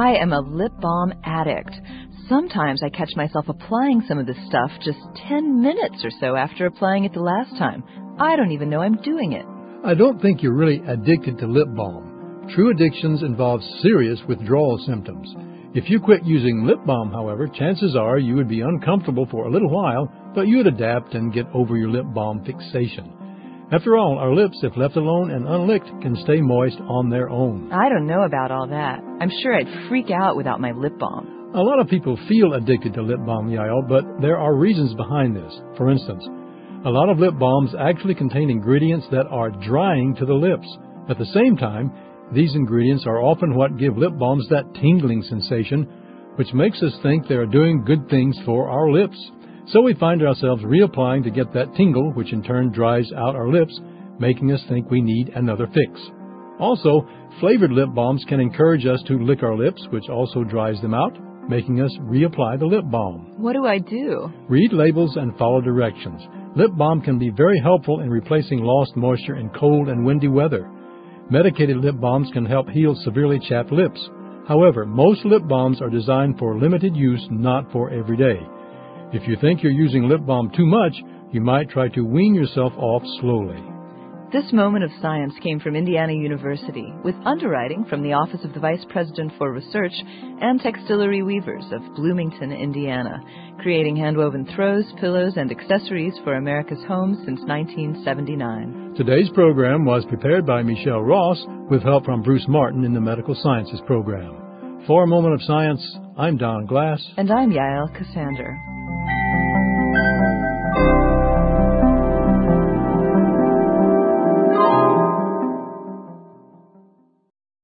I am a lip balm addict. Sometimes I catch myself applying some of this stuff just 10 minutes or so after applying it the last time. I don't even know I'm doing it. I don't think you're really addicted to lip balm. True addictions involve serious withdrawal symptoms. If you quit using lip balm, however, chances are you would be uncomfortable for a little while, but you would adapt and get over your lip balm fixation. After all, our lips, if left alone and unlicked, can stay moist on their own. I don't know about all that. I'm sure I'd freak out without my lip balm. A lot of people feel addicted to lip balm, Yael, but there are reasons behind this. For instance, a lot of lip balms actually contain ingredients that are drying to the lips. At the same time, these ingredients are often what give lip balms that tingling sensation, which makes us think they are doing good things for our lips. So we find ourselves reapplying to get that tingle, which in turn dries out our lips, making us think we need another fix. Also, flavored lip balms can encourage us to lick our lips, which also dries them out, making us reapply the lip balm. What do I do? Read labels and follow directions. Lip balm can be very helpful in replacing lost moisture in cold and windy weather. Medicated lip balms can help heal severely chapped lips. However, most lip balms are designed for limited use, not for every day. If you think you're using lip balm too much, you might try to wean yourself off slowly. This moment of science came from Indiana University, with underwriting from the Office of the Vice President for Research and Textillery Weavers of Bloomington, Indiana, creating hand-woven throws, pillows, and accessories for America's homes since 1979. Today's program was prepared by Michelle Ross with help from Bruce Martin in the Medical Sciences program. For A Moment of Science, I'm Don Glass. And I'm Yael Cassander.